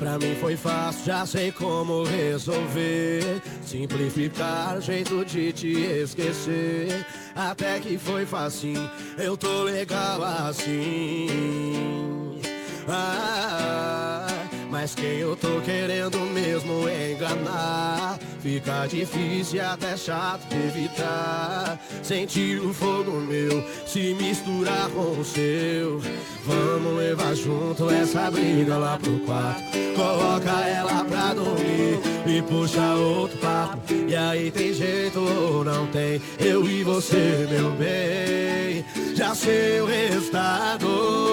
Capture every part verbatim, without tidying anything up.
Pra mim foi fácil, já sei como resolver. Simplificar o jeito de te esquecer. Até que foi facinho, eu tô legal assim. Ah, mas quem eu tô querendo mesmo é enganar. Fica difícil e até chato de evitar. Sentir o fogo meu se misturar com o seu. Vamos levar junto essa briga lá pro quarto. Coloca ela pra dormir e puxa outro papo. E aí tem jeito ou não tem? Eu e você, meu bem, já sei o resultado.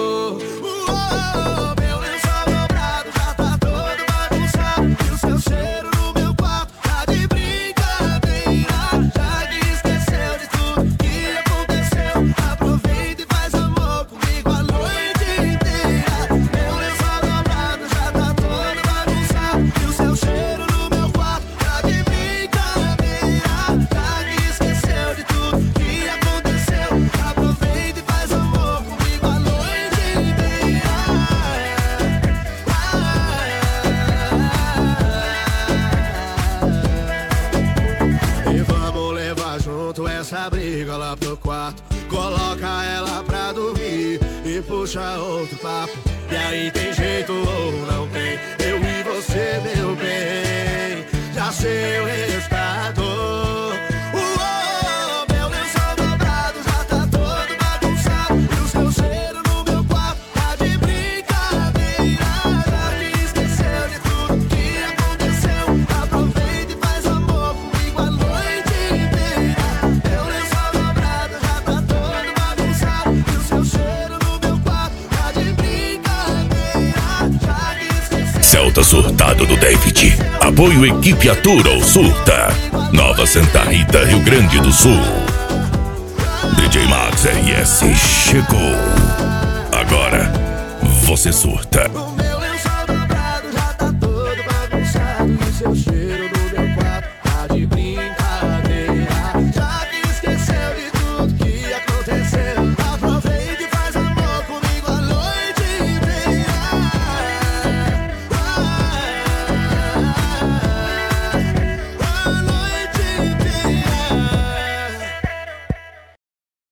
Uou, meu lençol dobrado já tá todo bagunçado. E o seu cheiro no meu quarto tá de brincadeira. Já que esqueceu de tudo que aconteceu, aproveita e faz amor comigo a noite inteira. Meu lençol dobrado já tá todo bagunçado. E o seu cheiro no meu quarto tá de brincadeira. Já que esqueceu de tudo que aconteceu, aproveita e faz amor comigo a noite inteira. E vamos levar junto essa briga lá pro quarto. Coloca ela pra dormir e puxa outro papo. E aí tem jeito ou não tem? Eu e você, meu bem, já sei o resultado. Uou, meu lençol dobrado já tá todo bagunçado. E o seu cheiro no meu quarto tá de brincadeira. Já que esqueceu de tudo que aconteceu, aproveita e faz amor comigo a noite inteira. Meu lençol dobrado já tá todo bagunçado. E o seu cheiro no meu quarto tá de brincadeira. Já que esqueceu. Celta Surtado do David. Apoio Equipe Atura ou Surta. Nova Santa Rita, Rio Grande do Sul. D J Max R S chegou. Agora você surta.